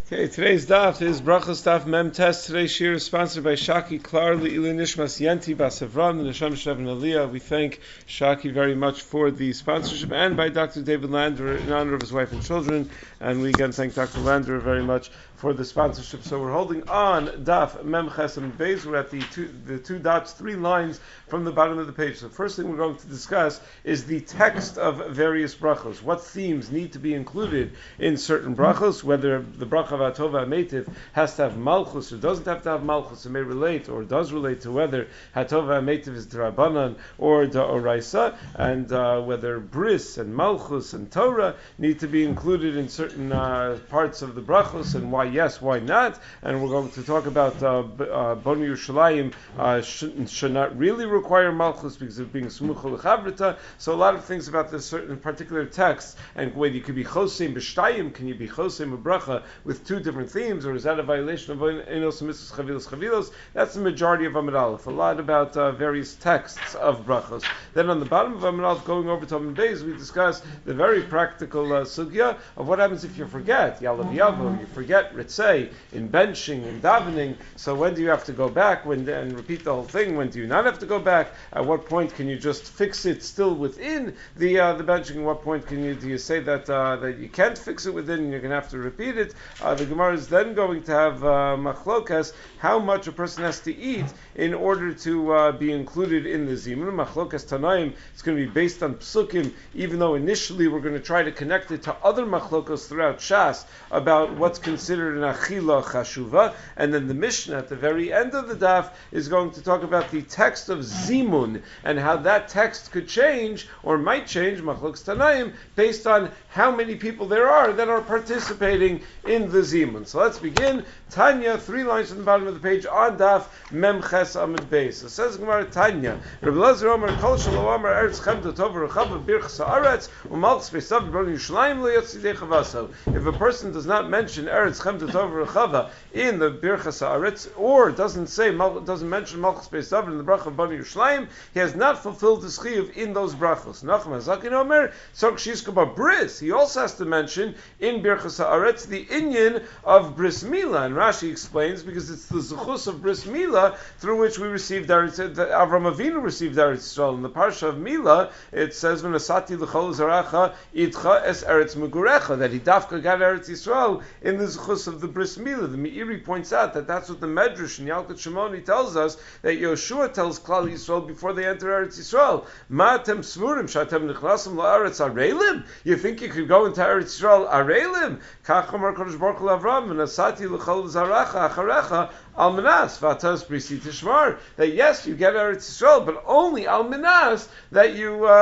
Okay, today's daf is Brachos Daf Mem Tes. Today's shir is sponsored by Shaki Klar Le'ilui Nishmas Yenti Basavram and Hashem Shevin Aliyah. We thank Shaki very much for the sponsorship, and by Dr. David Lander in honor of his wife and children. And we again thank Dr. Lander very much for the sponsorship. So we're holding on Daf Mem Chesem Beis. We're at the two dots, 3 lines from the bottom of the page. So the first thing we're going to discuss is the text of various brachos. What themes need to be included in certain brachos, whether the bracha of Hatova Ametiv has to have Malchus or doesn't have to have Malchus. It may relate or does relate to whether Hatova Ametiv is D'Rabbanan or D'Oraisa, and whether Bris and Malchus and Torah need to be included in certain parts of the brachos, and why yes, why not. And we're going to talk about Bonu Yerushalayim should not really require Malchus because of being Smucha L'Chavrita. So a lot of things about this certain particular text, and whether you could be Choseim B'Shtayim, can you be Choseim B'Bracha with 2 different themes, or is that a violation of Enos Mitzvos Chavilos? That's the majority of Amud Aleph. A lot about various texts of brachos. Then on the bottom of Amud Aleph, going over to Amud Beis, we discuss the very practical sugya of what happens if you forget Yalav Yavo, you forget Ritzei in benching and davening. So when do you have to go back and repeat the whole thing? When do you not have to go back? At what point can you just fix it still within the benching? At what point do you say that you can't fix it within and you're going to have to repeat it? The Gemara is then going to have machlokas, how much a person has to eat in order to be included in the zimun. Machlokas Tanaim, it's going to be based on psukim, even though initially we're going to try to connect it to other machlokas throughout Shas about what's considered an achila chashuva. And then the Mishnah at the very end of the daf is going to talk about the text of zimun and how that text could change or might change, machlokas Tanaim, based on how many people there are that are participating in the zimun. So let's begin. Tanya, 3 lines from the bottom of the page on daf Mem Ches Amud Beis. It says Gemara Tanya, Rabbi Elazar Omer Kol Shelo Omer Eretz Chemda Tov Rechava Birchas Haaretz Umalchus Beisav B'Bonu Yerushalayim Lo Yotzidei Chavaso. If a person does not mention Eretz Chemda Tov Rechava in the Birchas Haaretz, or doesn't mention Malchus Beisav in the bracha of B'Bonu Yerushalayim, he has not fulfilled the chiyuv in those brachos. Nachman Zakin Omer Tzarich Sheyizkar Bris. He also has to mention in Birchas Haaretz the inyan of Bris Milah, and Rashi explains because it's the zechus of Bris Milah through which we received Avram Avinu received Eretz Yisrael. In the parsha of Milah, it says V'nasati l'chol zaracha idcha es Eretz Megurecha, that he dafka got Eretz Yisrael in the zechus of the Bris Milah. The Meiri points out that that's what the Medrash in Yalkut Shimoni tells us, that Yoshua tells Klal Yisrael before they enter Eretz Yisrael, Ma'atem smurim shatem nechlasim la'aretz areilim. You think you could go into Eretz Yisrael areilim? Kach Amar Kodesh Baruch Hu Avram V'nasati l'chol zaracha acharecha al manas v'atas brisi tishmar. That yes, you get Eretz Yisrael, but only al manas that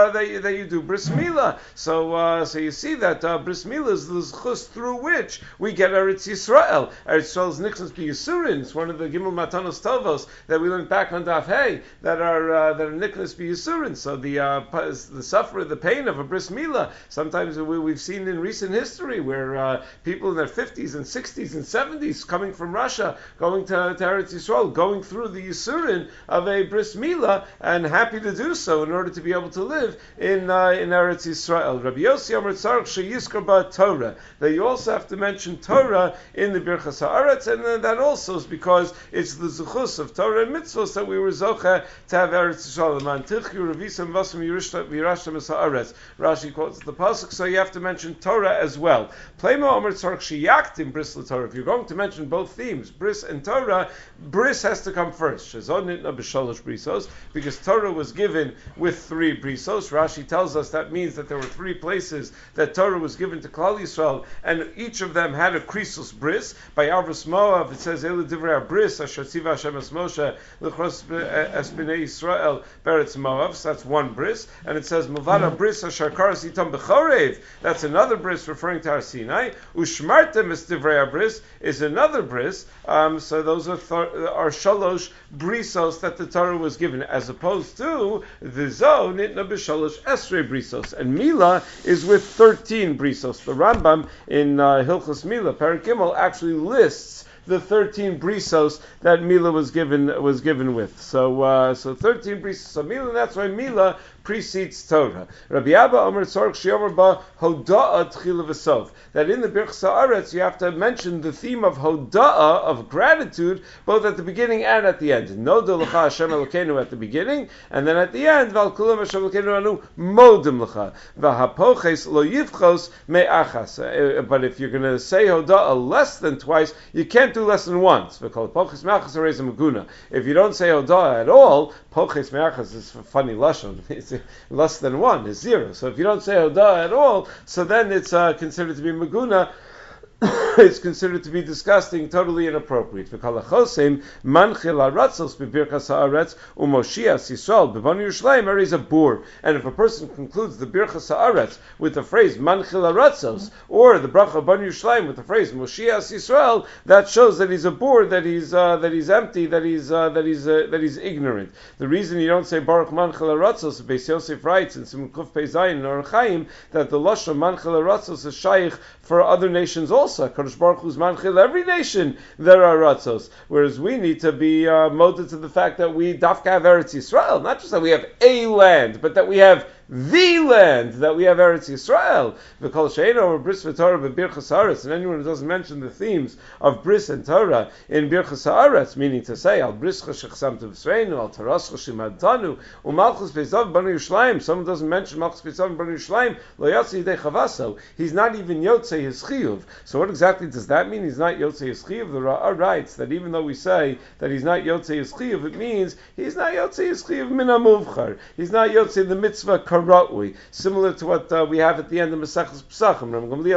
you do bris milah. So you see that bris milah is the zchus through which we get Eretz Yisrael. Eretz Yisrael is nichnas b'yisurin. It's one of the gimel matanos tovos that we learned back on Daf Hey that are nichnas b'yisurin. So the suffer, the pain of a bris milah. Sometimes we've seen in recent history where people in their 50s and 60s and 70s coming from Russia, going to Eretz Yisrael, going through the Yisurin of a bris milah, and happy to do so in order to be able to live in Eretz Yisrael. Rabbi Yossi Amar Tzarich Sheyizkar Ba Torah, that you also have to mention Torah in the Birchas Haaretz, and that also is because it's the zechus of Torah and mitzvos that we were zocha to have Eretz Yisrael. Mantichu Revisam Vasam Yerashtam Es Haaretz. Rashi quotes the pasuk, so you have to mention Torah as well. Plemo Amar Tzarich Sheyaktim Bris LaTorah. If you're going to mention both themes, bris and Torah, bris has to come first. Shezon nitna b'shalosh brisos, because Torah was given with 3 brisos. Rashi tells us that means that there were 3 places that Torah was given to Klal Yisrael, and each of them had a krisos bris. By Avros Moav, it says Elu divrei bris asher tziva Hashem es Moshe l'chros es bnei Yisrael beretz Moav. So that's 1 bris, and it says Mavada bris asher karas itam b'chorev. That's another bris referring to Har Sinai. Ushmartem es divrei bris is another bris. So those are shalosh brisos that the Torah was given, as opposed to the Zo nitna b'shalosh esrei brisos, and Milah is with 13 brisos. The Rambam in Hilchos Milah, Perek Gimel, actually lists the 13 brisos that Milah was given with. So 13 brisos of Milah, and that's why Milah precedes Torah. Rabbi Abba Omer Tzorch Sheyomer Ba Hoda'a Tchila V'Sof. That in the Birchas Haaretz you have to mention the theme of Hoda'a, of gratitude, both at the beginning and at the end. Noda L'cha Hashem Elokeinu at the beginning, and then at the end, Val Kulam Hashem Elokeinu Anu Modim L'cha. V'hapoches Lo Yivchos Me'achas. But if you're going to say Hoda'a less than twice, you can't do less than once. If you don't say Hoda'a at all, Poches Me'achas is a funny lashon. It's less than one is zero. So if you don't say Hoda'a at all, so then it's considered to be Meguna. It's considered to be disgusting, totally inappropriate. Is a bur. And if a person concludes the Birchas Haaretz with the phrase Manchil Haratzos, or the Bracha Ban Yerushalayim with the phrase Moshiach Yisrael, that shows that he's a bur, that he's empty, that he's ignorant. The reason you don't say Baruch Manchil Haratzos, Beis Yosef writes in Simon Kuf Pei Zayin or Chaim, that the lashon Manchil Haratzos is shaykh for other nations also. Kadosh Baruch Hu's manchil every nation there are ratzos, whereas we need to be molded to the fact that we dafka have Eretz Yisrael, not just that we have a land, but that we have the land, that we have Eretz Yisrael. V'kol she'eino or bris v'torah v'birchas haaretz, and anyone who doesn't mention the themes of bris and Torah in birchas haaretz, meaning to say al brischa shechsamtu v'sreinu, al tarascha shimadtanu, u'malchus peisav b'nu Yerushalayim. Someone doesn't mention malchus peisav b'nu Yerushalayim, lo yotzi yidei chavaso. He's not even yotzei his chiyuv. So what exactly does that mean? He's not yotzei his chiyuv. The Ra'ah writes that even though we say that he's not yotzei his chiyuv, it means he's not yotzei his chiyuv min hamuvchar. He's not yotzei the mitzvah karatui, similar to what we have at the end of Maseches Pesachim.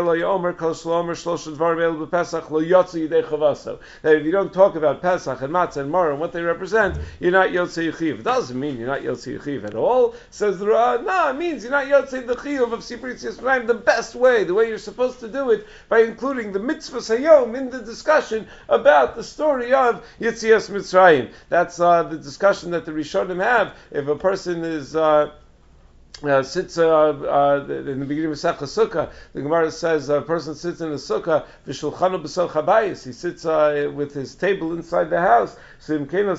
That if you don't talk about Pesach and Matzah and Maror and what they represent, you're not yotzei chiv. It doesn't mean you're not yotzei chiv at all. Says the Ra'ah, no, it means you're not yotzei the chiv of Sibrit Yisrael the best way, the way you're supposed to do it, by including the mitzvah hayom in the discussion about the story of Yetzias Mitzrayim. That's the discussion that the Rishonim have. If a person is sits in the beginning of Masechah Sukkah, the Gemara says a person sits in a sukkah, v'shulchanu b'sol chabayis. He sits with his table inside the house. So that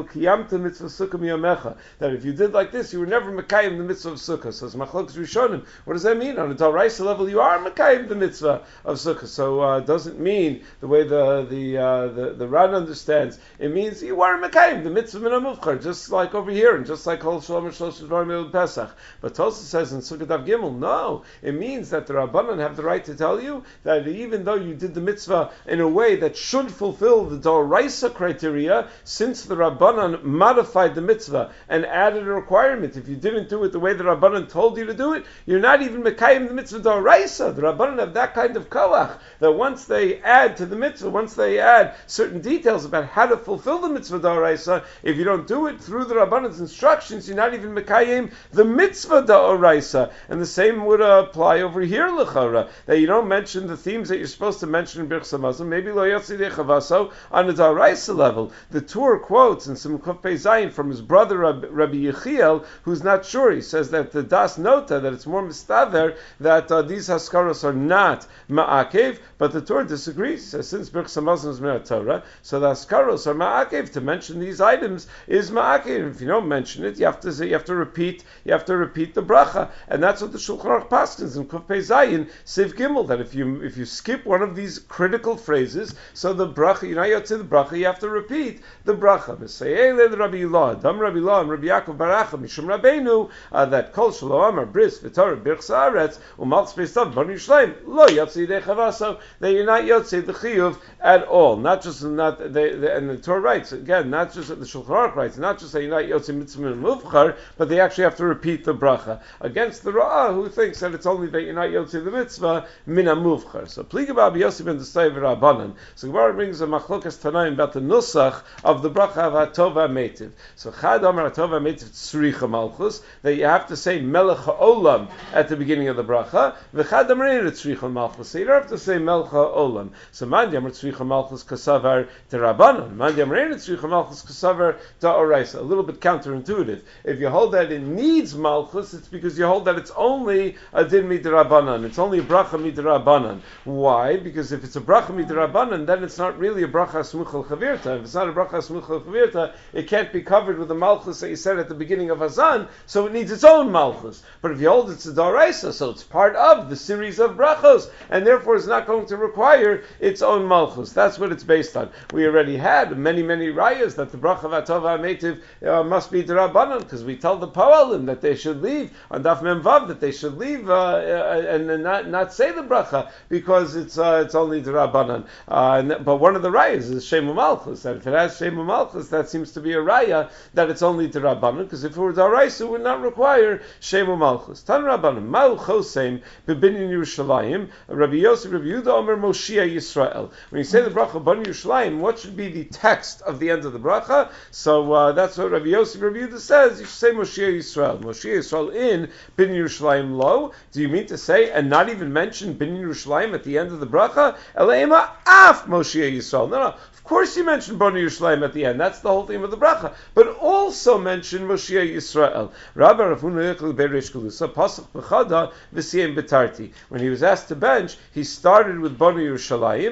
if you did like this, you were never mekayim the mitzvah of sukkah. So it's machlokes rishonim. What does that mean? On a Doraisa level, you are mekayim the mitzvah of sukkah. So it doesn't mean the way the Ran understands. It means you are mekayim the mitzvah min hamuvchar, just like over here, and just like Kol Shalom Shlosh Dvarim Pesach. But Tosa says in Sukkot Av Gimel, no, it means that the Rabbanan have the right to tell you that even though you did the mitzvah in a way that should fulfill the Doraisa criteria, since the Rabbanan modified the mitzvah and added a requirement, if you didn't do it the way the Rabbanan told you to do it, you're not even mekayim the mitzvah Doraisa. The Rabbanan have that kind of koach, that once they add to the mitzvah, once they add certain details about how to fulfill the mitzvah Doraisa, if you don't do it through the Rabbanan's instructions, you're not even mekayim the mitzvah Doraisa. And the same would apply over here, l'chara, that you don't mention the themes that you're supposed to mention in Birchas Hamazon, maybe lo yotzi yidei chavaso on a Doraisa level. The Tur quotes in some Kuf Pei Zayin from his brother Rabbi Yechiel, who's not sure. He says that the Das Nota, that it's more mistaver, that these haskaros are not ma'akev, but the Torah disagrees. He says since Birchas Hamazon is Me'at Torah, so the haskaros are ma'akev. To mention these items is ma'akev. If you don't mention it, you have to repeat the bracha, and that's what the Shulchan Aruch paskins in Kuf Pei Zayin Siv Gimel, that if you skip one of these critical phrases, so the bracha, you're not yet to the bracha, you have to repeat the bracha. V'seyele Rabbi Ilah, Dam Rabbi Ilah, and Rabbi Yaakov Baracha Mishum Rabbeinu, that Kol Shelo Amar Bris V'Torah Birchas Haaretz U'Malchus Peisav B'nu Yerushalayim Lo Yotzi Yidei Chavaso, that you're not Yotzi the Chiyuv at all. Not just and the Torah writes again, not just the Shulchan Aruch writes, not just that you're not Yotzi Mitzvah Muvchar, but they actually have to repeat the bracha. Against the Ra'ah, who thinks that it's only that you're not Yotzi the Mitzvah Min HaMuvchar. So Pligabab Yossi ben Destay v'Rabbanan. So Gemara brings a machlokas Tanaim about the nusach of the bracha of Hatova Meitiv. So Chad Amar Hatova Meitiv Tzricha Malchus, that you have to say Melech HaOlam at the beginning of the bracha. V'Chad Amar Eina Tzricha Malchus. So you don't have to say Melech HaOlam. So Mandi Amar Tzricha Malchus Kasavar Terabbanan. Mandi Amar Eina Tzricha Malchus Kasavar Ta'oraisa. A little bit counterintuitive. If you hold that it needs Malchus, malchus, it's because you hold that it's only a din midrabanan. It's only a bracha midrabanan. Why? Because if it's a bracha midrabanan, then it's not really a bracha smuchal chavirta. If it's not a bracha smuchal chavirta, it can't be covered with the malchus that you said at the beginning of Hazan, so it needs its own malchus. But if you hold it's a daraisa, so it's part of the series of brachos, and therefore it's not going to require its own malchus. That's what it's based on. We already had many rayas that the bracha v'atova metiv must be derabanan, because we tell the poalim that they should leave on daf mem vav, that they should leave and not say the bracha because it's only derabanan. But one of the rayas is shemu malchus. That if it has shemu malchus, that seems to be a raya that it's only derabanan, because if it were daraisa, it would not require shemu malchus. Tan rabbanim ma'u choseim bebinyan Yerushalayim. Rabbi Yosef, Rabbi Yehuda Omer Moshiach Yisrael. When you say the bracha Bani Yerushalayim, what should be the text of the end of the bracha? So that's what Rabbi Yosef, Rabbi Yehuda says. You should say Moshiach Yisrael. Moshiach Yisrael in Bin Yerushalayim lo. Do you mean to say and not even mention Bin Yerushalayim at the end of the bracha? Eleima af Moshiach Yisrael. No. Of course you mention Bani Yerushalayim at the end. That's the whole theme of the bracha. But also mention Moshiach Yisrael. Rabbi Ravuna Yechel Beirish Galusa Pasuk B'chada V'siyem B'tarti. When he was asked to bench, he started with Bani Yerushalayim.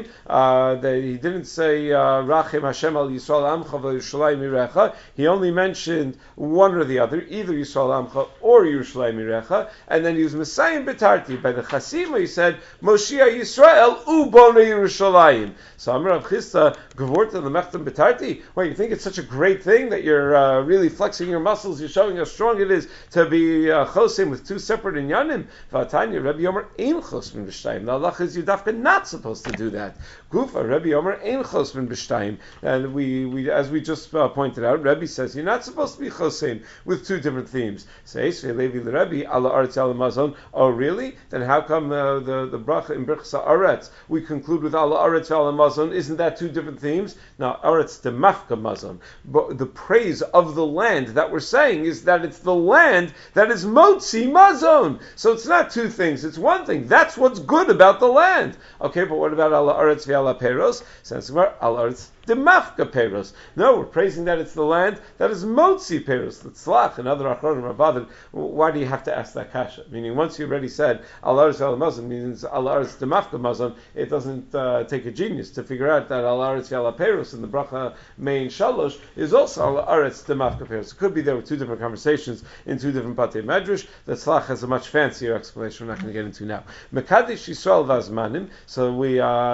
He didn't say Rachem Hashem al Yisrael Amcha v'Yerushalayim Irecha. He only mentioned one or the other, either Yisrael Amcha or Yerushalayim Irecha. And then he was Messiah B'tarti. By the Chasima he said Moshiach Yisrael u Bani Yerushalayim. So Amar Rav Chisda Gevort the Mechtam B'tarti. Well, you think it's such a great thing that you're really flexing your muscles, you're showing how strong it is to be chosim with two separate inyanim. V'atanya Rabbi Yomer ein chosmin b'shtayim. The halacha is you're dafka not supposed to do that. Gufa Rabbi Yomer ein chosmin b'shtayim. And we as we just pointed out, Rabbi says you're not supposed to be chosim with two different themes. Says Levi Rabbi ala aretz ala mazon. Oh really? Then how come the bracha in Birchas Haaretz we conclude with ala aretz ala mazon? Isn't that two different themes? Now aretz de mafka mazon. But the praise of the land that we're saying is that it's the land that is motzi mazon. So it's not two things, it's one thing. That's what's good about the land. Okay, but what about ala aretz v'ala peros? Sense ala aretz de mafka peros. No, we're praising that it's the land that is motzi peros. The tzlach and other achronim rabbanim. Why do you have to ask that kasha? Meaning, once you already said ala aretz v'ala mazon means ala aretz de mafka mazon, it doesn't take a genius to figure out that ala aretz v'ala peros in the bracha main shalosh is also ala aretz de mafka peros. It could be there were two different conversations in two different patei medrash. The tzlach has a much fancier explanation we're not going to get into now. Mekadesh Yisrael v'azmanim. So we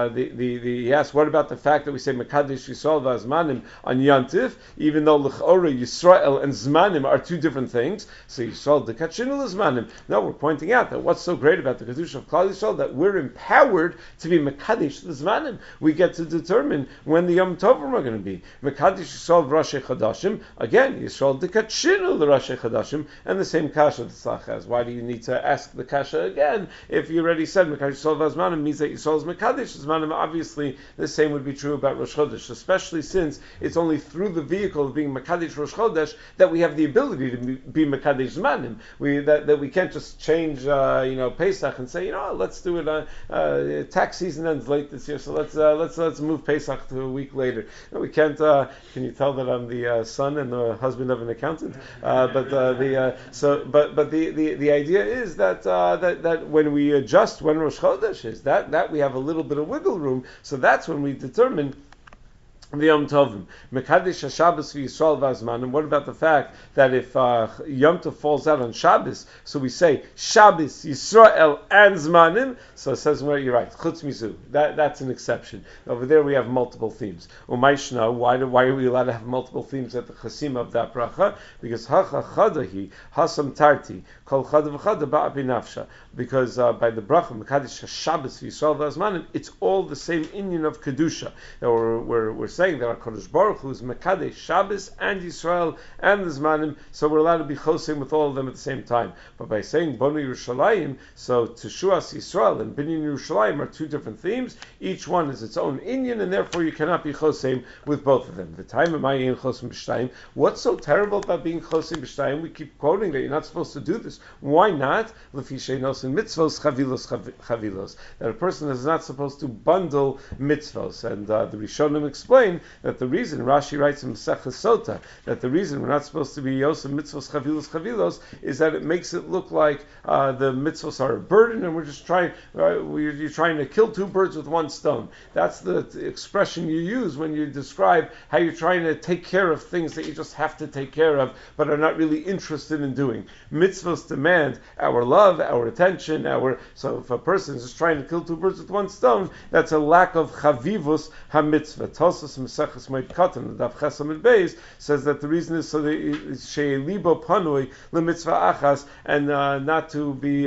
he asked, what about the fact that we say Mekadesh Yisrael v'azmanim on Yantif, even though l'chora Yisrael and Zmanim are two different things? So Yisrael dekachinu l'zmanim. No, we're pointing out that what's so great about the Kedusha of Klal Yisrael that we're empowered to be Mekadesh l'zmanim. We get to determine when the Yom Tovim are going to be. Mekadesh Yisrael v'Roshei Chadashim. Again, Yisrael dekachinu l'Roshei Chadashim, and the same kasha the tzlach has. Why do you need to ask the kasha again if you already said Mekadesh Yisrael v'azmanim means that Yisrael is Mekadesh Zmanim? Obviously, the same would be true about Rosh Chodesh, especially since it's only through the vehicle of being Mekadesh Rosh Chodesh that we have the ability to be Mekadesh Zmanim. That we can't just change, Pesach and say, let's do it. Tax season ends late this year, so let's move Pesach to a week later. No, we can't. Can you tell that I'm the son and the husband of an accountant? But the idea is that when we adjust when Rosh Chodesh is, that we have a little bit of wiggle room. So that's when we determine the Yom Tovim. Mekadesh HaShabbos v'Yisrael v'Azmanim. What about the fact that if Yom Tov falls out on Shabbos, so we say Shabbos, Yisrael, and Zmanim? So it says, you're right, Chutz Mizu. That's an exception. Over there we have multiple themes. Umayshna, why are we allowed to have multiple themes at the Chasima of that bracha? Because Hacha Chadahi, Hasam Tarti, Kol Chada v'Chada Ba'api Nafsha. Because by the bracha, Mekadesh HaShabbos v'Yisrael v'Azmanim, it's all the same inyan of Kedusha. Now we're saying that HaKadosh Baruch Hu is Mekadesh Shabbos and Yisrael and the Zmanim, so we're allowed to be chosim with all of them at the same time. But by saying Bonu Yerushalayim, so Teshuas Yisrael and Binyan Yerushalayim are two different themes. Each one is its own inyan, and therefore you cannot be chosim with both of them. The time of Mayin chosim b'shtayim. What's so terrible about being chosim b'shtayim? We keep quoting that you're not supposed to do this. Why not? Lefi sheinos in mitzvos chavilos. That a person is not supposed to bundle mitzvos, and the Rishonim explain explain that the reason Rashi writes in Masechah Sota that the reason we're not supposed to be Yosef mitzvos chavilos is that it makes it look like the mitzvos are a burden, and we're just trying. You're trying to kill two birds with one stone. That's the expression you use when you describe how you're trying to take care of things that you just have to take care of, but are not really interested in doing. Mitzvos demand our love, our attention, so if a person is just trying to kill two birds with one stone, that's a lack of chavivus ha-mitzvah. Tosas Maseches Moed Katan, the Daf Chesam and Beis, says that the reason is so that she'elibo panui lemitzvah achas, and not to be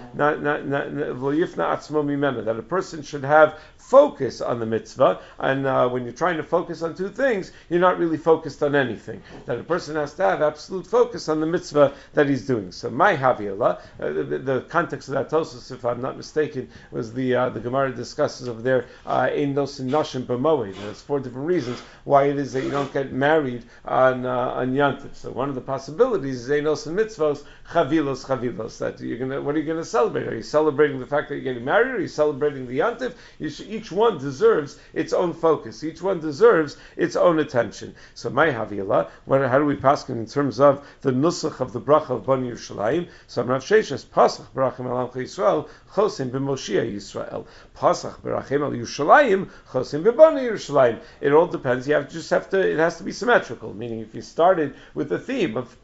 v'yifna atzmo mimena, that a person should have focus on the mitzvah, and when you're trying to focus on two things, you're not really focused on anything. That a person has to have absolute focus on the mitzvah that he's doing. So my Haviyallah, the context of that Tosas, if I'm not mistaken, was the Gemara discusses of their ein nos nashim b'moed. There's 4 different reasons why it is that you don't get married on Yantiv. So one of the possibilities is ein nos mitzvos chavilos. That what are you gonna celebrate? Are you celebrating the fact that you're getting married? Or are you celebrating the Yantiv? Each one deserves its own focus. Each one deserves its own attention. So my Haviyallah, how do we pass in terms of the nusach of the bracha of Bani Yerushalayim? So Rav Sheshes pasach barachim al Amcha Yisrael chosim b'Moshiach Yisrael. Pasach barachim al Yerushalayim chosim b'Bani Yerushalayim. It all depends. It has to be symmetrical. Meaning, if you started with the theme of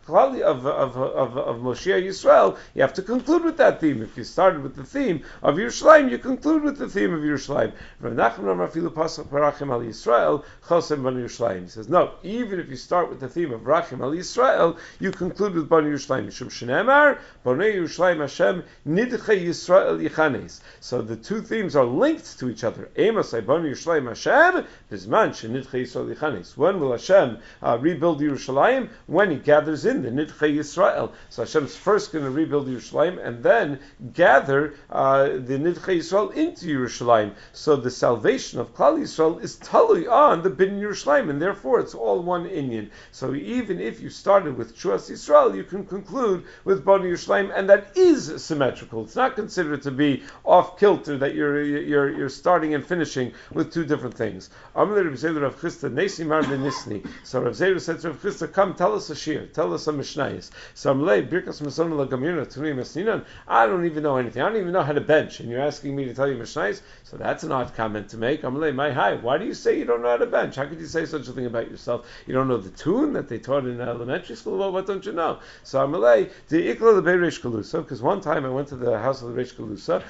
Moshiach Yisrael, you have to conclude with that theme. If you started with the theme of Yerushalayim, you conclude with the theme of Yerushalayim. Rav Nachman Amar Afilu Pasach Barachim Al Yisrael Chosem Bani Yerushalayim. He says, no, even if you start with the theme of Barachim Al Yisrael, you conclude with Bani Yerushalayim. Mishum Shneimar Bani Yerushalayim Hashem Nidchei Yisrael Yichanes. So the two themes are linked to each other. Emasai Bani Yerushalayim Hashem Bizman Shenidchei Yisrael Yichanes. When will Hashem rebuild Yerushalayim? When He gathers in the Nidchei Yisrael. So Hashem's first going to rebuild Yerushalayim and then gather the Nidchei Yisrael into Yerushalayim. So the salvation of Klal Yisrael is totally on the Bin Yerushalayim, and therefore it's all one Inyan. So even if you started with Shuas Yisrael, you can conclude with Bani Yerushalayim, and that is symmetrical. It's not considered to be off kilter that you're starting and finishing with two different things. So Rav Zera said to Rav Chisda, come tell us a shir, tell us a mishnayis. So I don't even know anything. I don't even know how to bench, and you're asking me to tell you mishnayis. So that's an odd comment to make. Why do you say you don't know how to bench? How could you say such a thing about yourself? You don't know the tune that they taught in elementary school? Well, what don't you know? So Amalei, the Ikla the Reish Galusa, because one time I went to the house of the Reish Galusa,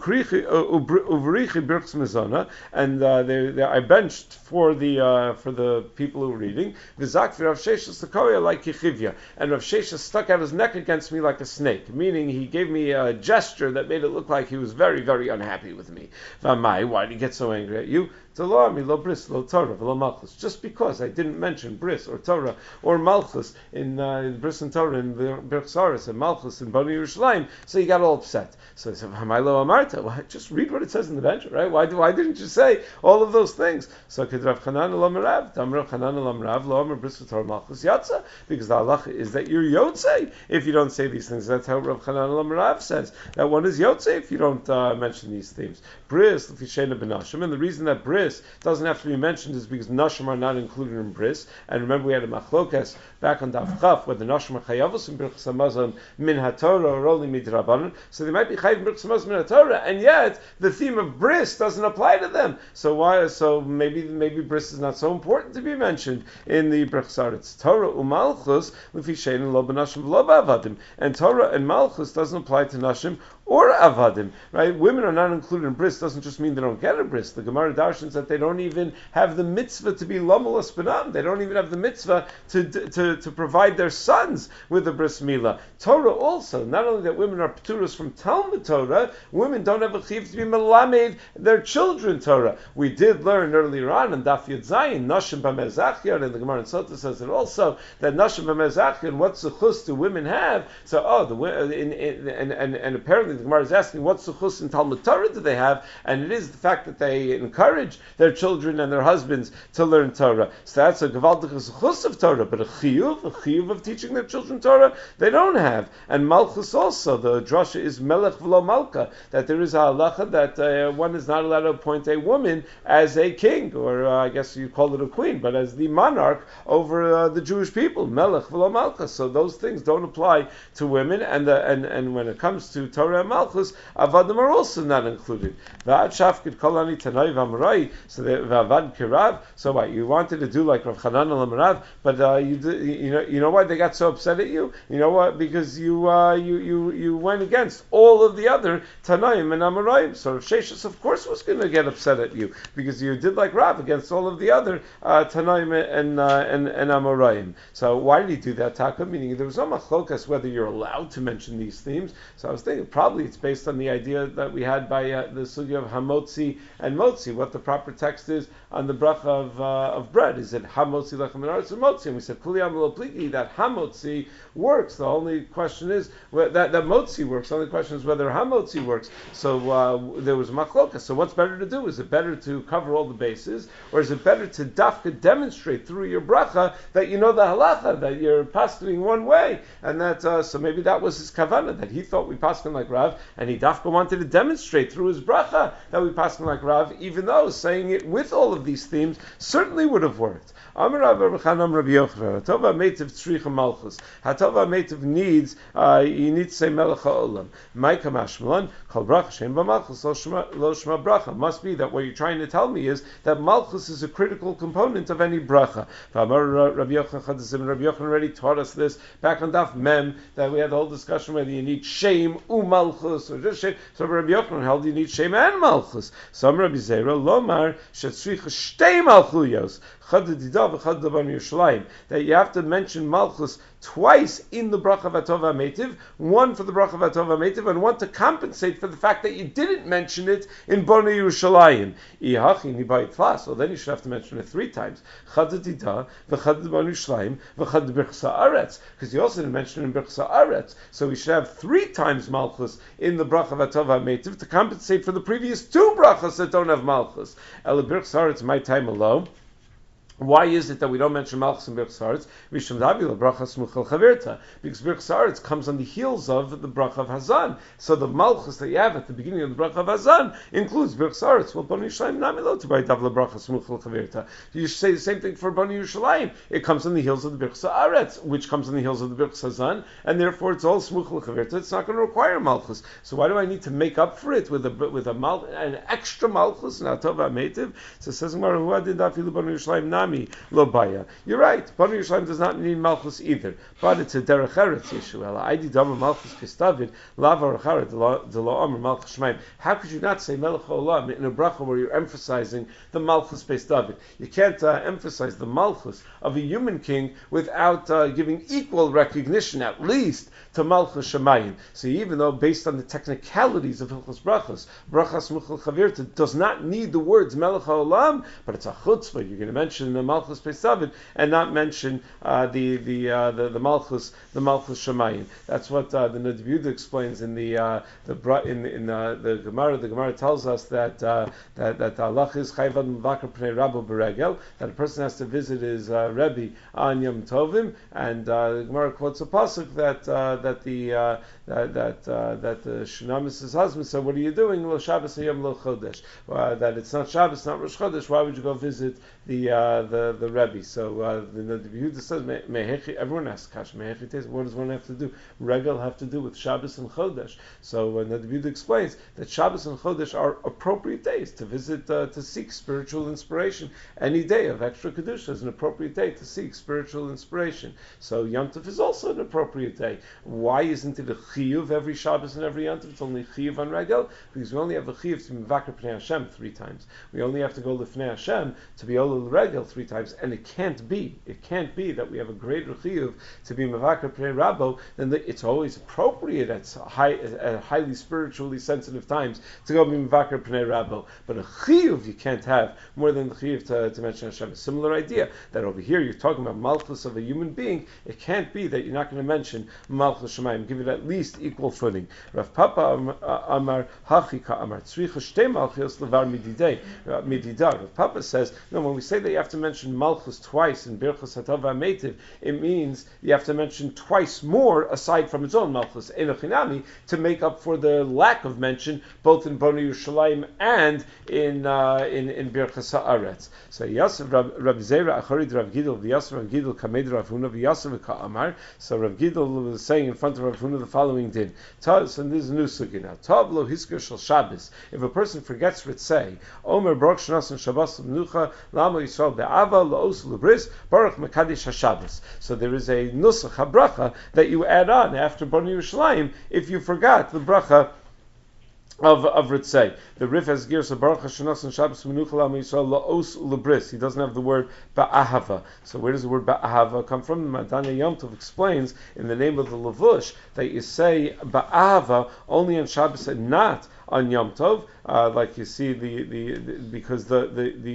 Uvrichi Birks Mizona, and I benched for the people who were reading. V'zak Rav Sheshes Sakoya like Yechivya, and Rav Sheshes stuck out his neck against me like a snake, meaning he gave me a gesture that made it look like he was very, very unhappy with me. Why did he get so angry at you? Lo bris, lo Torah, lo malchus. Just because I didn't mention bris or Torah or malchus in bris and Torah in Birchsaris and malchus in Bani Yerushalayim, so he got all upset. So he said, "Hamaylo amarta." Well, just read what it says in the bench, right? Why didn't you say all of those things? So Rav Chanan Elam Rav, Damar Chanan Elam Rav, lo Amar bris Torah malchus yatsa, because the halacha is that you're yotzei if you don't say these things. That's how Rav Chanan Elam Rav says that one is yotzei if you don't mention these themes. Bris l'fishena benashim, and the reason that bris doesn't have to be mentioned is because nashim are not included in bris. And remember, we had a machlokas back on Daf Chaf where the nashim are chayavos in birchas hamazon min haTorah or only midrabanan. So they might be chayav in birchas hamazon min haTorah, and yet the theme of bris doesn't apply to them. So why? So maybe bris is not so important to be mentioned in the birchas. It's Torah umalchus l'fishein lo benashim v'lo ba'avadim, and Torah and malchus doesn't apply to nashim or avadim, right? Women are not included in bris doesn't just mean they don't get a bris. The Gemara darshans that they don't even have the mitzvah to be lomelas benam. They don't even have the mitzvah to provide their sons with a bris milah. Torah also, not only that women are pturas from Talmud Torah, women don't have a chiv to be melamed their children Torah. We did learn earlier on in Daf Yud Zayin, nashim b'mezachyon, and the Gemara in Sota says it also, that nashim b'mezachyon, what zechus do women have? So, and apparently the Gemara is asking, what suchus in Talmud Torah do they have? And it is the fact that they encourage their children and their husbands to learn Torah. So that's a gewaltige suchus of Torah, but a chiyuv of teaching their children Torah, they don't have. And Malchus also, the drasha is melech v'lo malka, that there is a halacha that one is not allowed to appoint a woman as a king, or I guess you call it a queen, but as the monarch over the Jewish people, melech v'lo malka. So those things don't apply to women, and when it comes to Torah and Malchus, avadim are also not included. V'ad shafkid kolani tanai v'amarai, so v'avad kirav. So what, you wanted to do like Rav Chanan al-Amarav, but you know why they got so upset at you? You know what? Because you went against all of the other Tanaim and Amoraim. So Rav Sheshus, of course, was going to get upset at you because you did like Rav against all of the other Tanaim and Amoraim. So why did he do that, Taka? Meaning there was no machlokas whether you're allowed to mention these themes. So I was thinking probably it's based on the idea that we had by the sugya of Hamotzi and Motzi, what the proper text is on the bracha of bread. Is it Hamotzi lechem menaretz or Motzi? And we said Kuli Amalo Pligi, that Hamotzi works. The only question is that Motzi works. The only question is whether Hamotzi works. So there was machlokas. So what's better to do? Is it better to cover all the bases, or is it better to dafka demonstrate through your bracha that you know the halacha, that you're paskening one way, and that so maybe that was his kavanah, that he thought we pasken like Rav, and he dafka wanted to demonstrate through his bracha that we pasken like Rav, even though saying it with all of these themes certainly would have worked. Amar Rav Chanam Rabbi Yochanan, Hatova Meitiv Tzricha Malchus. Hatova Meitiv needs, you need to say Melech HaOlam. Maika Mashmalan, Kol Bracha Shem B'Malchus, Lo Shema Bracha. Must be that what you're trying to tell me is that Malchus is a critical component of any bracha. Amar Rabbi Yochanan Chadazim, Rabbi Yochanan already taught us this back on Daf Mem, that we had the whole discussion whether you need Shem Malchus or just Shem. So Rabbi Yochanan held you need Shem and Malchus. So Rabbi Zera Lomar Shetzricha Shtei Malchuyos. That you have to mention Malchus twice in the bracha v'atova metiv, one for the bracha v'atova metiv, and one to compensate for the fact that you didn't mention it in Bnei Yerushalayim. So then you should have to mention it 3 times. Because you also didn't mention it in Birchsa Aretz. So we should have 3 times Malchus in the bracha v'atova metiv to compensate for the previous 2 brachas that don't have Malchus. El Birchsa Aretz, my time alone. Why is it that we don't mention Malchus and Birchas Haaretz? Because Birchas Haaretz comes on the heels of the bracha of Hazan. So the Malchus that you have at the beginning of the bracha of Hazan includes Birchas Haaretz. Well, Bani Yerushalayim namilo to buy davla bracha smuchal chavirta. You should say the same thing for Bani Yerushalayim. It comes on the heels of the Birchas Haaretz, which comes on the heels of the Birchas Hazan, and therefore it's all smuchal chavirta. It's not going to require Malchus. So why do I need to make up for it with an extra Malchus? Now Tova Meitiv. So it says Gemara, did afilu Bani Yerushalayim Lo baya. You're right. Bani Yerushalayim does not need Malchus either, but it's a derech eretz issue. Aidi damer Malchus Pistavid lavar achara de lo Amar Malchus Shemaim. How could you not say Melech HaOlam in a bracha where you're emphasizing the Malchus Pistavid? You can't emphasize the Malchus of a human king without giving equal recognition, at least, to Malchus Shemayim. So even though based on the technicalities of Hilchos Brachas, Brachas Muchal Chavirta does not need the words Melech HaOlam, but it's a chutzpah. You're going to mention the Malchus Pesavid and not mention the Malchus Shemayim. That's what the Nadav Yehuda explains in the Gemara. The Gemara tells us that Allah is chayvad mevakar pnei rabbo beregel, that a person has to visit his Rebbe on Yom Tovim, and the Gemara quotes a pasuk that the Shunamis' husband said, "What are you doing? Lo Shabbos hayom lo chodesh." That it's not Shabbos, not Rosh Chodesh. Why would you go visit the Rebbe? So the Yehuda says, everyone asks Kash, what does one have to do? Regel have to do with Shabbos and Chodesh. So the Yehuda explains that Shabbos and Chodesh are appropriate days to visit, to seek spiritual inspiration. Any day of extra Kedusha is an appropriate day to seek spiritual inspiration. So Yom Tov is also an appropriate day. Why isn't it a chiyuv every Shabbos and every Yom Tov? It's only chiyuv on Regel, because we only have a chiyuv to be Mevakar Pnei Hashem 3 times. We only have to go Lifnei Hashem to be Olel Regel 3 times, and it can't be that we have a greater chiyuv to be Mevakar Pnei Rabbo than it's always appropriate at highly spiritually sensitive times to go be Mevakar Pnei Rabbo. But a chiyuv you can't have more than the chiyuv to mention Hashem. A similar idea, that over here you're talking about Malchus of a human being, it can't be that you're not going to mention Malchus Shemayim. Give it at least least equal footing. Rav Papa Amar Hachika Amar Tzricha Shtei Malchus Levar Mididar. Rav Papa says, no, when we say that you have to mention Malchus twice in Birchas Hatov HaMeitiv, it means you have to mention twice more aside from its own Malchus Enochinami to make up for the lack of mention both in Bnei Yerushalayim and in Birchas Haaretz. So Yasser Rav Zera Acharid Rav Gidol V'Yasser Rav Gidol Kamed Rav Huna V'Yasser V'Ka'amar. So Rav Gidol was saying in front of Rav Huna the following din. So this is a new sugi now. Tav lo hisker shel Shabbos. If a person forgets Ritzei, Omer Baruch Shnas and Shabbos L'Menucha Lama Yisrael Be'ava La'os L'Bris Baruch Mekadesh HaShabbos. So there is a nusach habracha that you add on after Bnei Yerushalayim if you forgot the bracha of Ritzei. The Rif has gears of Baruch Hashanas and Shabbos Menucha L'Am Yisrael La'os L'Bris. He doesn't have the word Ba'ahava. So where does the word Ba'ahava come from? The Madana Yom Tov explains in the name of the Levush that you say Ba'ahava only on Shabbos and not on Yom Tov, like you see because the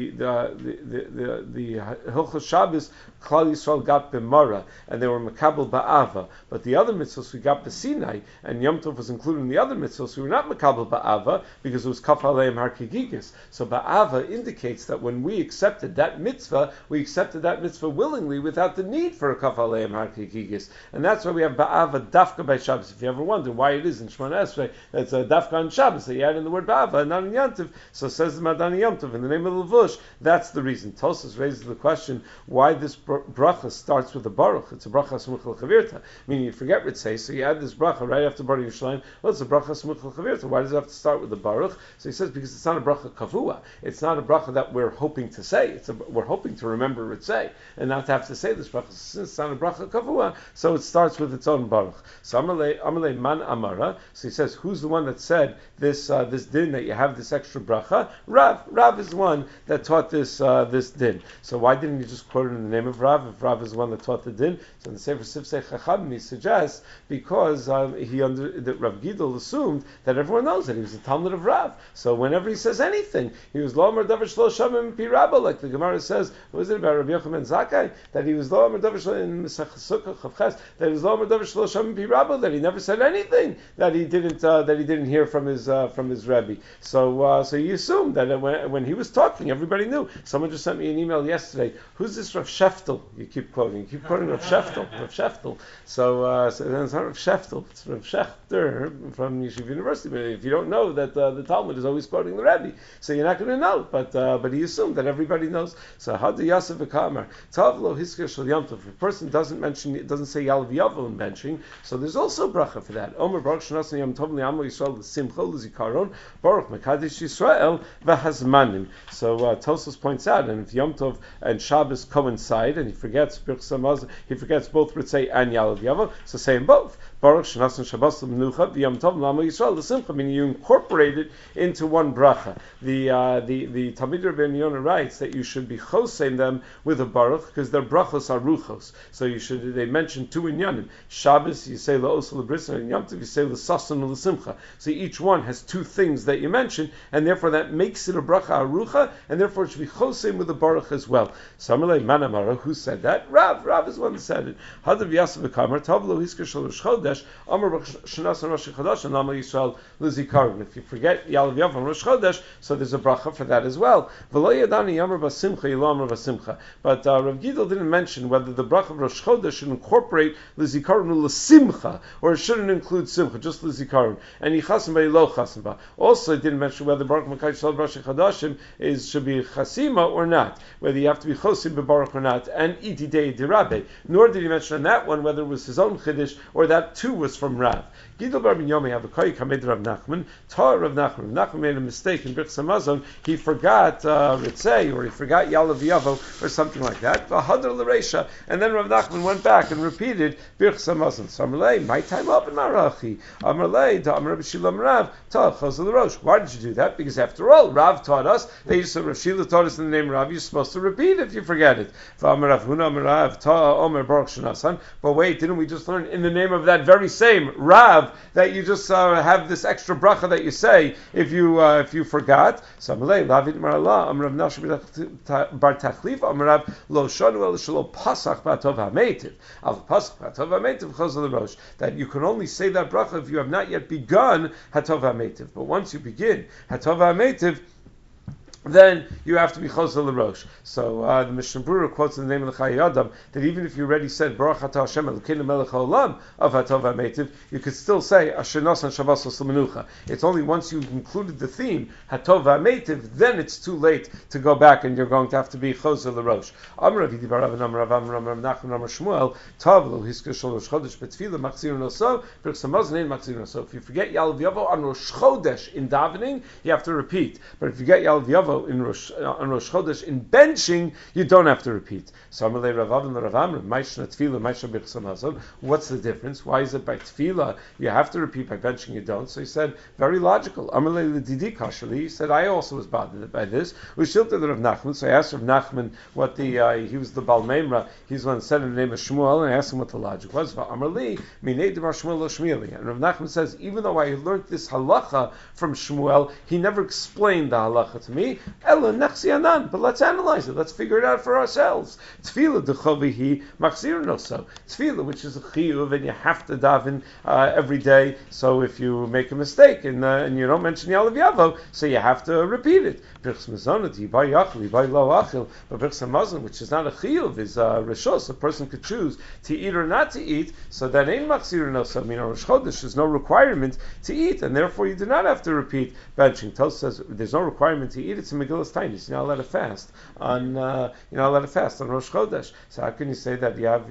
Hilchos Shabbos Klal Yisrael got b'mara and they were makabel ba'ava, but the other mitzvos we got b'sinai and Yom Tov was included in the other mitzvos. We were not makabel ba'ava because it was kaf aleim har kigigis. So ba'ava indicates that when we accepted that mitzvah, we accepted that mitzvah willingly without the need for a kaf aleim har kigigis, and that's why we have ba'ava dafka by Shabbos. If you ever wonder why it is in Shemona Esrei that's a dafka on Shabbos, so you add in the word ba'ava and not in Yom Tov. So says the Madani Yom Tov in the name of Levush. That's the reason. Tosas raises the question why this bracha starts with a baruch. It's a bracha smuch l'chavirta, meaning you forget Ritzei, so you add this bracha right after Bnei Yerushalayim. Well, it's a bracha smuch l'chavirta. Why does it have to start with the baruch? So he says because it's not a bracha kavua. It's not a bracha that we're hoping to say. We're hoping to remember Ritzei and not to have to say this bracha. Since it's not a bracha kavua, so it starts with its own baruch. So Amalei man amara. So he says, who's the one that said this din that you have this extra bracha? Rav is the one that taught this din. So why didn't you just quote it in the name of Rav if Rav is the one that taught the din? So in the Sefer Sifsei Chacham he suggests because that Rav Gidol assumed that everyone knows that he was a Talmud of Rav. So whenever he says anything, he was lo amar davar shelo shamim pi Rabba, like the Gemara says. What is it about Rabbi Yochanan Zakkai that he was lo amar davar shelo in Masechah Sukkah Chavches that he was lo amar davar shelo shamim pi Rabba, that he never said anything that he didn't hear from his Rebbe. So you assume that when he was talking, everybody knew. Someone just sent me an email yesterday. Who's this Rav Sheftel? You keep quoting Rav Sheftel. Rav Sheftel. So it's not Rav Sheftel. It's Rav Shechter from Yeshiva University. But if you don't know that the Talmud is always quoting the Rebbe, so you're not going to know. But he assumed that everybody knows. So how do Yasef v'Kamar Tavlo Hisker Shel Yom Tov? If a person doesn't say Yalav Yavo in benching, so there's also bracha for that. Omer Baruch Shnas Yom Tov Li'Amo Yisrael L'Simcha L'Zikaron Baruch Mekadesh Yisrael V'Hazmanim. So Tosfos points out, and if Yom Tov and Shabbos coincide, and he forgets both Ritzei and Yalav Yavo, so say them both. Baruch Shnas Shabbos L'Menucha V'Yom Tov L'Amo Yisrael L'Simcha, meaning you incorporate it into one bracha. The Talmid Rabbeinu Yonah writes that you should be chosein them with a baruch because their brachos are ruchos. So they mention two inyanim. Shabbos you say La'os L'Bris, and Yom Tov you say L'Sason L'Simcha. So each one has two things that you mention, and therefore that makes it a bracha arucha, and therefore it should be chosein with a baruch as well. Samalei Manamara, who said that? Rav is one that said it. Hadav Yasef v'Kamar Tavlo Hisker Shel Rosh Chodesh Amar Shanas Rosh Chodesh and Lama Yisrael L'Zikaron. If you forget Yalav Yav on Rosh Chodesh, so there's a bracha for that as well. V'lo Yadani Yamar Basimcha Yilo Amar Basimcha. But Rav Gidol didn't mention whether the bracha of Rosh Chodesh should incorporate L'Zikaron L'Simcha or it shouldn't include Simcha, just L'Zikaron. And Yichasim Ba Yilo Chasim Ba. Also, it didn't mention whether Baruch Mekayim Shel Rosh Chodashim should be Chasima or not, whether you have to be Chosim B'Baruch or not, and Iti Dei Dirabe. Nor did he mention on that one whether it was his own Chiddush or that too was from Rav. Gidol Bar Binyomi have a koy kamed Rav Nachman. Tar Rav Nachman. Rav Nachman made a mistake in Birchas Hamazon. He forgot Ritzei, or he forgot Yalav Yavo, or something like that. V'hadar l'reisha, and then Rav Nachman went back and repeated Birchas Hamazon. So Amalei, my time up in Marachi. Amalei, da Amar B'Shilam Rav, ta Chazal l'Rosh. Why did you do that? Because after all, Rav taught us that you said Rav Shila taught us in the name of Rav. You're supposed to repeat if you forget it. V'Amar Rav Huna Amar Rav, ta Omer Baruch Shanasan. But wait, didn't we just learn in the name of that very same Rav have that you just have this extra bracha that you say if you forgot. Samalei Lavid Marala Amrav Nashim Bar Tachlif Amrav Lo Shanu El Shalo Pasach Batov HaMeitiv Al Pasach Batov HaMeitiv Chazal Rosh, that you can only say that bracha if you have not yet begun Hatov HaMeitiv. But once you begin Hatov HaMeitiv, then you have to be chosel l'rosh. So the Mishnah Berurah quotes in the name of the Chayei Adam that even if you already said Baruch Atah Hashem Elokeinu Melech Haolam of Hatov HaMeitiv, you could still say Asher Nasan Shavas L'Menucha. It's only once you've included the theme Hatov HaMeitiv, then it's too late to go back and you're going to have to be chosel l'rosh. Amar Rav Barav and Amar Rav Nachman Amar Shmuel Tav Lo Hisker Shalosh Chodesh Betfila Machzir Noso Birchas Hamazon Ein Machzir Noso. If you forget Yalav Yavo on Rosh Chodesh in davening, you have to repeat. But if you get Yalav Yavo on Rosh Chodesh in benching, you don't have to repeat. So Amalei Rav Avin Rav Amram, Maishna Tefillah, Maishna Birchas Hamazon. What's the difference? Why is it by Tefillah you have to repeat, by benching you don't? So he said, very logical. Amalei L'Didi Kashali, he said, I also was bothered by this. Ushilta Rav Nachman, so I asked Rav Nachman what he was the Bal Memra, he's one that said in the name of Shmuel, and I asked him what the logic was. Amalei, Minei Demar Shmuel Lo Shmieli. And Rav Nachman says, even though I learned this halacha from Shmuel, he never explained the halacha to me. But let's analyze it. Let's figure it out for ourselves. Tefillah dechovihi machzir noso. Tefillah, which is a chiyuv, and you have to daven every day. So if you make a mistake and you don't mention Yalav Yavo, so you have to repeat it. Birchas Hamazon, yibai yachil, yibai lo achil. But Birchas Hamazon, which is not a chiyuv, is reshos. A person could choose to eat or not to eat. So that ain't machzir noso. I mean, on Rosh Chodesh, there's no requirement to eat, and therefore you do not have to repeat benching. Tos says there's no requirement to eat. It's a Megillas Tainis. You're not allowed to fast on Rosh Chodesh. So how can you say that you have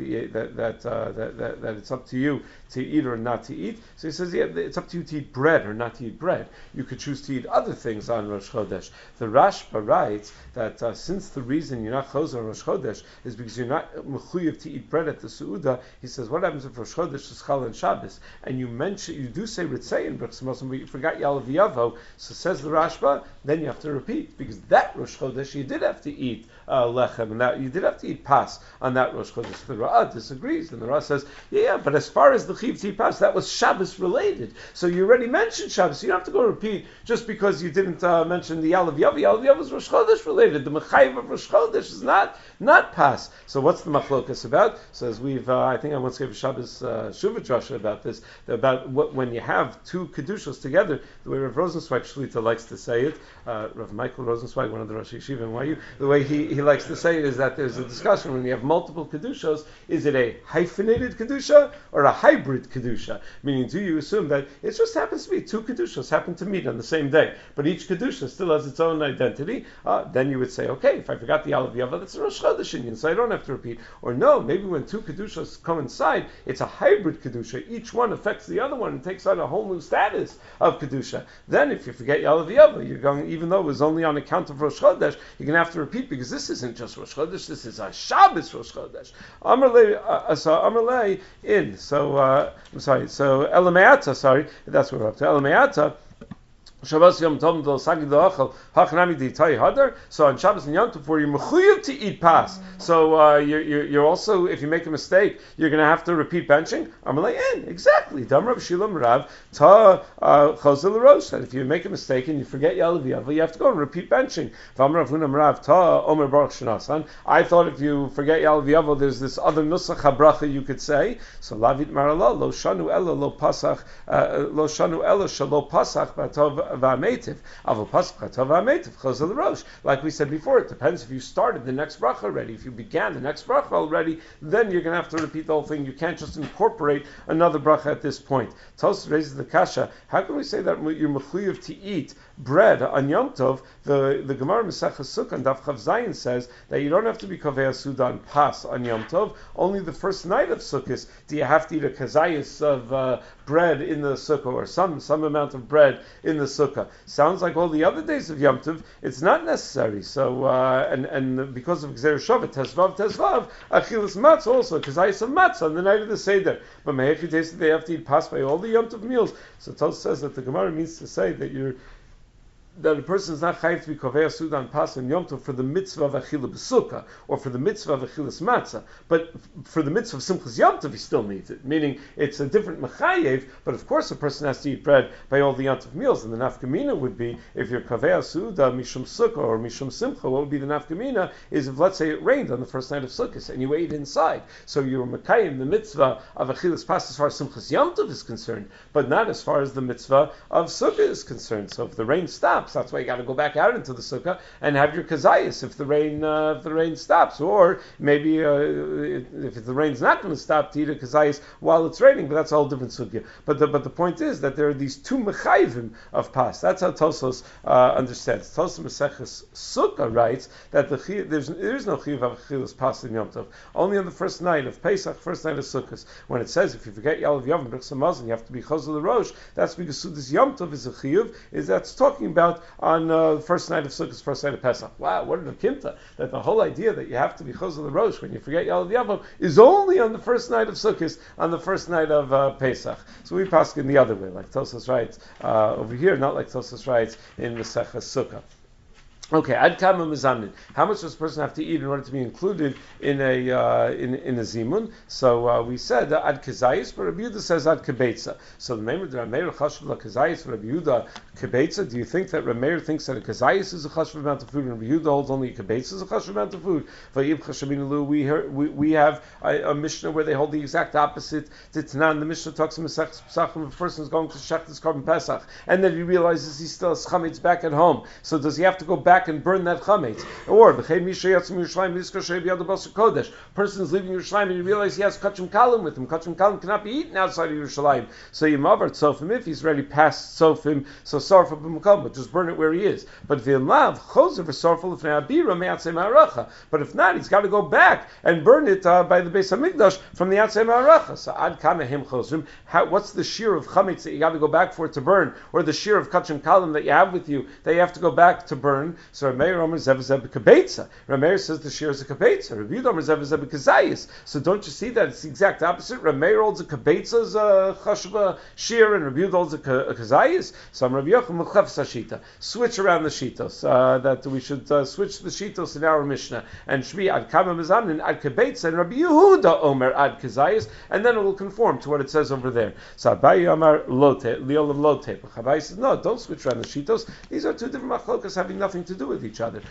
that it's up to you to eat or not to eat? So he says, yeah, it's up to you to eat bread or not to eat bread. You could choose to eat other things on Rosh Chodesh. The Rashba writes that since the reason you're not choser on Rosh Chodesh is because you're not mechuyev to eat bread at the Su'udah, he says, what happens if Rosh Chodesh is Chal and Shabbos? And you do say Ritzei in Birchas Hamazon, but you forgot Yalav Yavo. So says the Rashba, then you have to repeat, because that Rosh Chodesh you did have to eat lechem, and that you did have to eat pas on that Rosh Chodesh. The Ra'ah disagrees, and the Ra'ah says, yeah, but as far as the chiv to eat pas, that was Shabbos related. So you already mentioned Shabbos. You don't have to go repeat just because you didn't mention the Yalav Yav. Yalav Yav is Rosh Chodesh related. The Mechayiv of Rosh Chodesh is not pas. So what's the machlokas about? So as we've, I think I once gave a Shabbos Shuvah Drasha about this, about when you have two kedushos together, the way Rav Rosenzweig Shlita likes to say it, Rav Michael Rosenzweig, one of the Rosh Yeshiva in YU, the way he likes to say it is that there's a discussion when you have multiple kedushos, is it a hyphenated kedusha or a hybrid kedusha? Meaning, do you assume that it just happens to be two kedushos happen to meet on the same day, but each kedusha still has its own identity? Then you would say, okay, if I forgot the Yalav Yava, that's a Rosh Chodesh Inyan, so I don't have to repeat. Or no, maybe when two kedushas coincide, it's a hybrid kedusha. Each one affects the other one and takes on a whole new status of kedusha. Then, if you forget Yalav Yava, you're going, even though it was only on account of Rosh Chodesh, you're going to have to repeat, because this isn't just Rosh Chodesh, this is a Shabbos Rosh Chodesh. Amarle in. So Elameata, that's what we're up to. Elameata. Shabbos Yom Tov Del Sagi L'Achal Hachnami D'Itai Hadar. So on Shabbos and Yom Tov, where you're mechuyev to eat pas, so you're also, if you make a mistake, you're going to have to repeat benching. Amalei in, exactly. Dam Rav Shilam Rav Ta Chazil Rosh. That if you make a mistake and you forget Yalav Yava, you have to go and repeat benching. Vam Rav Hunam Rav Ta Omer Baruch Shnasan. I thought if you forget Yalav Yava, there's this other nusach habracha you could say. So Lavit Marala Lo Shanu Ella Lo Pasach Lo Shanu Ella Shalo Pasach Batov. Like we said before, it depends if you started the next bracha already. If you began the next bracha already, then you're going to have to repeat the whole thing. You can't just incorporate another bracha at this point. Tos raises the kasha. How can we say that you're mechuyev to eat bread on Yom Tov? The Gemara Mesechus Sukkah and Daf Chav Zayin says that you don't have to be Kovei Suda on Pas on Yom Tov. Only the first night of Sukkot do you have to eat a kazayas of bread in the Sukkah, or some amount of bread in the Sukkah. Sounds like all the other days of Yom Tov, it's not necessary. So and because of Gzer Shavat, Tezvav, Achilas Matz also, kazayas of Matz on the night of the Seder. But Mehechi days they have to eat Pas by all the Yom Tov meals. So Tos says that the Gemara means to say that that a person is not chayiv to be kovei sudan pas and yom tov for the mitzvah of achila b'sukkah or for the mitzvah of achilas matzah, but for the mitzvah of simchas yom tov he still needs it. Meaning it's a different mechayev, but of course a person has to eat bread by all the yom tov meals. And the nafkamina would be if you're kovei suda mishum sukkah or mishum simcha. What would be the nafkamina is if let's say it rained on the first night of Sukkot and you ate inside, so you're mekayim the mitzvah of achilas pas as far as simchas yom tov is concerned, but not as far as the mitzvah of sukkah is concerned. So if the rain stops, that's why you got to go back out into the sukkah and have your kazayas if the rain stops, or maybe if the rain's not going to stop, to eat a kazayas while it's raining. But that's a whole different sukkah. But the point is that there are these two mechayivim of pas. That's how Tosos understands. Tosos Maseches Sukkah writes that there is no chiv of achilas pas in Yom Tov. Only on the first night of Pesach, first night of Sukkot, when it says if you forget Yalav Yavim B'chas Hamazon, you have to be chazal the rosh. That's because Sudas Yom Tov is a chiyuv, is that's talking about on the first night of Sukkot, first night of Pesach. Wow, what an akimta, that the whole idea that you have to be chazal the rosh when you forget Yalav Yavim is only on the first night of Sukkot, on the first night of Pesach. So we pass in the other way, like Tosos writes over here, not like Tosos writes in Maseches Sukkah. Okay, ad kama mizamnin. How much does a person have to eat in order to be included in a zimun? So we said ad kazayis, but Rabbi Yehuda says ad kebetza. So the name of the Rameir chashuv la kazayis, Rabbi Yehuda kebetza. Do you think that Rameir thinks that a kazayis is a chashuv amount of food, and Rabbi Yehuda holds only a kebetza is a chashuv amount of food? We have a Mishnah where they hold the exact opposite. The Mishnah talks in Masechus Pesachim, if a person is going to shech this korban Pesach, and then he realizes he still has chametz back at home. So does he have to go back and burn that chametz? Or person is leaving Yerushalayim and he realizes he has kachim kalim with him. Kachim kalim cannot be eaten outside of Yerushalayim. So yimavar tzofim, if he's already past tzofim, so sarfa b'makom, but just burn it where he is. But if v'lav chozer v'sarfa l'fnei abira me'atzei ma'aracha. But if not, he's got to go back and burn it by the Beis Hamikdash from the atzei ma'aracha. So ad kama him chozrim. What's the shear of chametz that you got to go back for to burn, or the shear of kachim kalim that you have with you that you have to go back to burn? So Rameir Omer Zev Zev Kabetza. Rameir says the shear is a kabetza. Rabbi Yehuda Omer Zev Zev Kazayis. So don't you see that it's the exact opposite? Rameir holds a kabetza's chashva shear, and Rabbi Yehuda holds a kazayis. So I'm Rabbi Yochanan Mechef Sashita. Switch around the shitos. That we should switch the shitos in our Mishnah and Shvi ad Kama Mizamnin ad kabetza, and Rabbi Yehuda Omer ad kazayis, and then it will conform to what it says over there. So Abayi Amar Lote Liolam Lote. Abayi says no, don't switch around the shitos. These are two different machlokas having nothing to do with each other.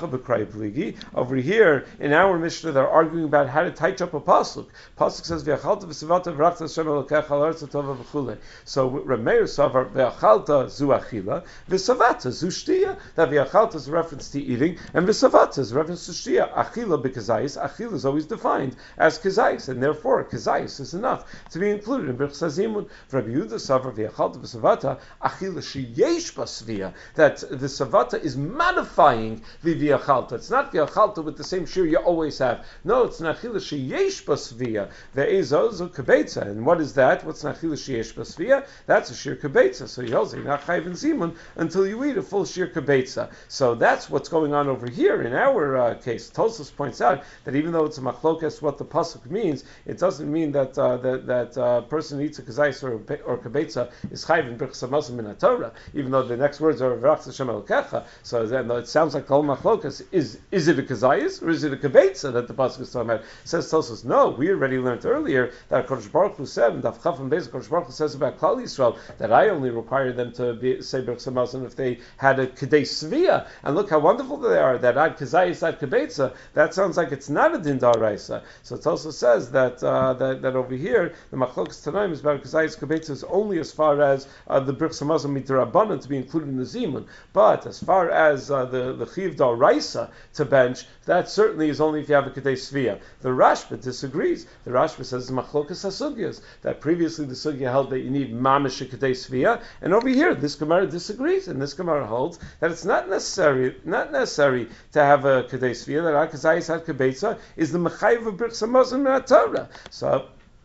Over here in our Mishnah, they're arguing about how to touch up a pasuk. Pasuk says v'achalta v'sivata v'rachta Hashem elokecha al ha'aretz tova v'chulei. So Rameir savar v'achalta zu achila, v'savata zu shtiya. That v'achalta is a reference to eating, and v'savata is a reference to shtiya. Achila b'kazayis. Achila is always defined as kazayis, and therefore kazayis is enough to be included in Birchas Hazimun. Rabbi Yehuda savar v'achalta v'savata achila sheyesh basvia. That the savata is modifying the viachalta. It's not viachalta with the same shear you always have. No, it's nachila sheyesh basvia. Ve'ezozu kabetza. And what is that? What's nachila sheyesh basvia? That's a shear kabetza. So you're not chayv and zimun until you eat a full shear kabetza. So that's what's going on over here in our case. Tosfos points out that even though it's a machlokas what the pasuk means, it doesn't mean that that person who eats a kazayis or kabetza is chayv in Birchas Hamazon min Torah. Even though the next words are v'rachta Hashem elokecha. So then it sounds like kol machlokas. Is it a kazayis or is it a kabetza that the pasuk is talking about? It says Tosfos, no, we already learned earlier that Kodesh Baruch Hu said, and Daf Chaf and Beis Kodesh Baruch Hu says about Klal Yisrael that I only require them to say Birchas Hamazon if they had a kedei svia. And look how wonderful they are. That ad kazayis ad kabetza. That sounds like it's not a din daraisa. So it also says that that over here the machlokas tanaim is about kazayis kabetza is only as far as the Birchas Hamazon midrabanan to be included in the zimun. But as far as the chiv daraisa to bench, that certainly is only if you have a kedei svia. The Rashba disagrees. The Rashba says machlokas hasugyas, that previously the sugya held that you need mamish kedei svia, and over here this Gemara disagrees, and this Gemara holds that it's not necessary to have a kedei svia. That akazayis had kabetza is the mechayiv of Birchas Hamazon min Torah. So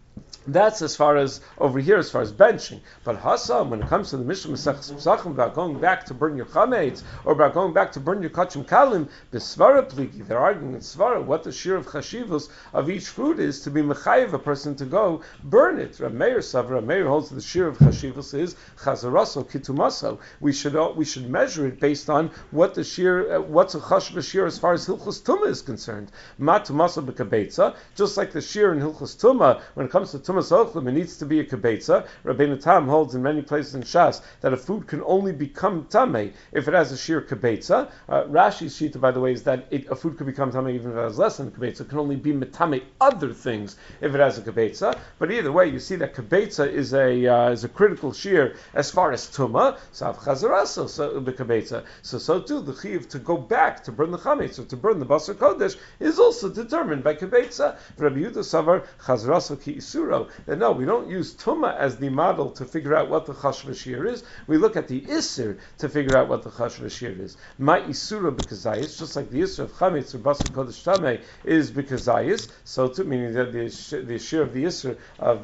That's as far as over here, as far as benching. But Hassam, when it comes to the Mishnah Masechus Pesachim about going back to burn your chametz or about going back to burn your kachim kalim, besvara pligi, they're arguing in svara what the shear of chashivos of each food is to be mechayiv a person to go burn it. Rav Meir Savra, Rav Meir holds the shear of chashivos is chazaraso kitumaso. We should measure it based on what the shear, what's a chashva shear as far as hilchos tumah is concerned. Matumaso bekabetza, just like the shear in hilchos tumah when it comes to Tumas Ochlim, it needs to be a kibetza. Rabbeinu Tam holds in many places in Shas that a food can only become tamei if it has a sheer kibetza. Rashi's shita, by the way, is that a food could become tamei even if it has less than a kibetza. It can only be metame other things if it has a kibetza. But either way, you see that kibetza is a critical shear as far as tuma. Sav chazaraso so the kibetza. So too the chiv to go back to burn the chametz or to burn the basar kodesh is also determined by kibetza. Rabbi Yehuda Savar chazaraso ki isuro. That no, we don't use Tumah as the model to figure out what the Chashva Shir is. We look at the Isser to figure out what the Chashva Shir is. My Isura B'Kazayis, just like the Isser of Chametz or Basar Kodesh Tameh is B'Kazayis, so too, meaning that the Shir of the Isser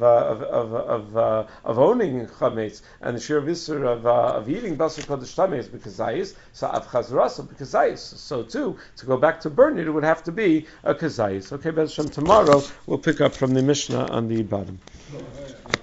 of owning Chametz and the Shir of Isser of eating Basar Kodesh Tameh is B'Kazayis, so Av Chazrasa B'Kazayis. So too, to go back to burn it would have to be a Kazayis. Okay, Bez Hashem, tomorrow we'll pick up from the Mishnah on the bottom.